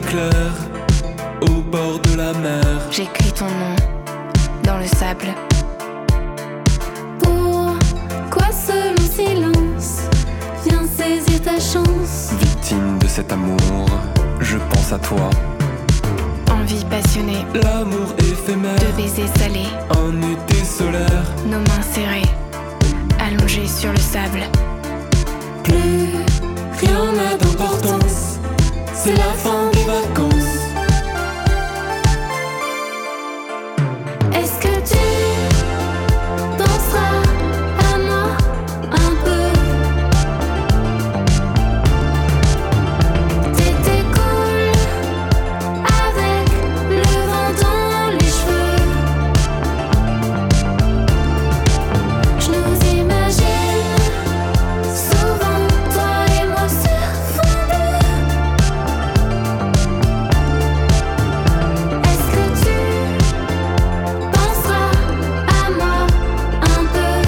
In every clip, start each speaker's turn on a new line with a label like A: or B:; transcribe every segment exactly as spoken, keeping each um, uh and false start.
A: clair, au bord de la mer.
B: J'écris ton nom dans le sable.
C: Pourquoi ce long silence? Viens saisir ta chance.
A: Victime de cet amour, je pense à toi.
B: Envie passionnée,
A: L'amour éphémère,
B: de baisers salés,
A: un été solaire.
B: nos mains serrées, allongées sur le sable.
A: Plus rien n'a d'importance, c'est la fin des vacances.
C: Est-ce que tu penseras à moi un peu? T'étais cool avec le vent dans les cheveux. Je nous imagine souvent, toi et moi sur fond bleu. Est-ce que tu penseras à moi un peu?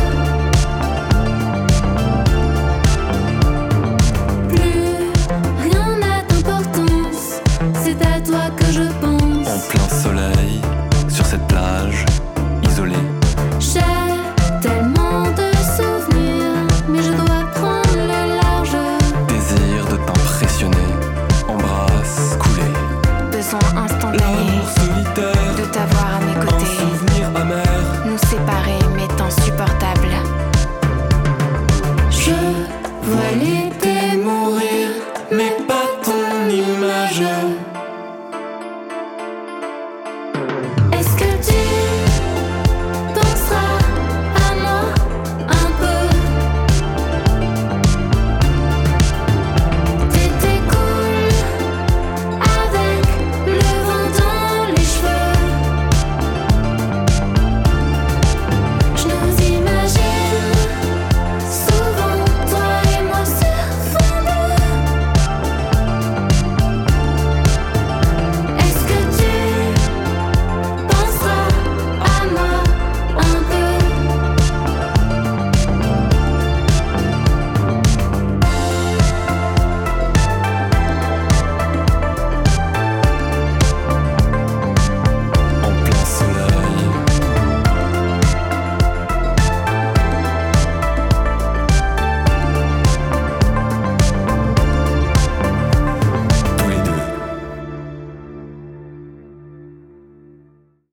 C: Plus rien n'a d'importance, c'est à toi que je
A: En
C: pense.
A: plein soleil, sur cette plage, isolée.
C: J'ai tellement de souvenirs, mais je dois prendre le large.
A: Désir de t'impressionner, embrasse, couler.
B: Besoin instantané
A: L'amour solitaire,
B: de t'avoir à mes
A: un
B: côtés.
A: souvenir amer.
B: Nous séparer m'est insupportable.
A: Je vois l'été mourir, mais pas ton image.